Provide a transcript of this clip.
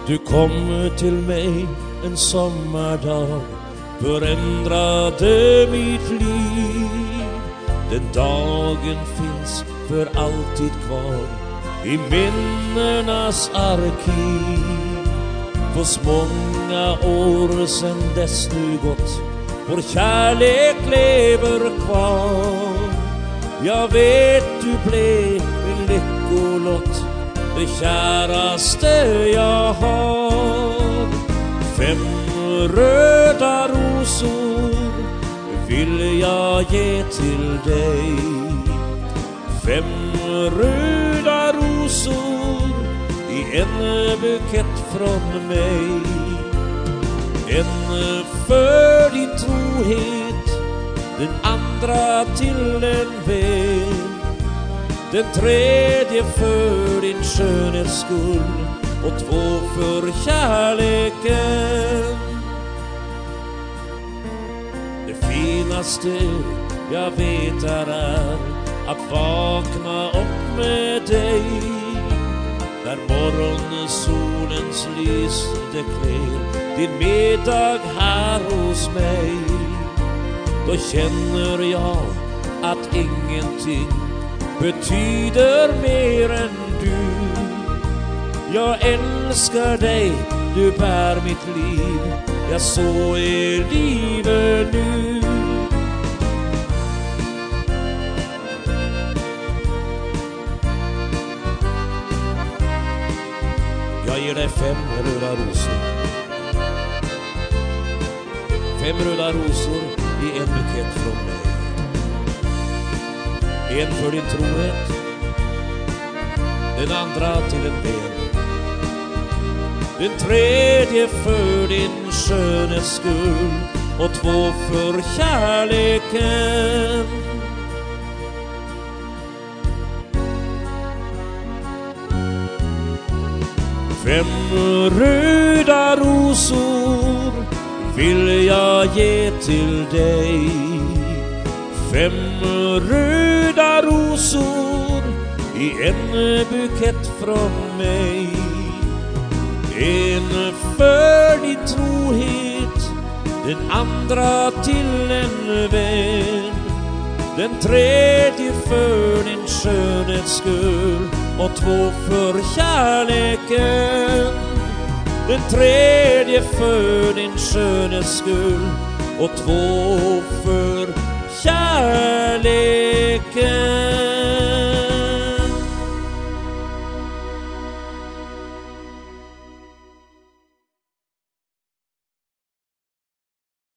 Du kom till mig en sommardag, förändrade mitt liv. Den dagen finns för alltid kvar i minnenas arkiv. Fast många år sedan dess nu gått, vår kärlek lever kvar. Jag vet du blev min lyckolott, det käraste jag har. 5 röda rosor vill jag ge till dig. 5 röda rosor i en bukett från mig. En för din trohet, den andra till en vän. Den tredje för din skönhets skull och 2 för kärleken. Det finaste jag vet är att vakna upp med dig. När morgonsolens lys det klär din middag här hos mig. Då känner jag att ingenting betyder mer än du. Jag älskar dig, du bär mitt liv. Ja, så är livet nu. Jag ger dig 5 röda rosor. 5 röda rosor i en bukett från mig. En för din trohet, den andra till en vän. Den tredje för din skönhets skull och 2 för kärleken. Fem röda rosor vill jag ge till dig. 5 röda rosor i en bukett från mig. En för din trohet, den andra till en vän. Den tredje för din skönhets skull och 2 för kärleken. Den tredje för din skönhets skull och 2 för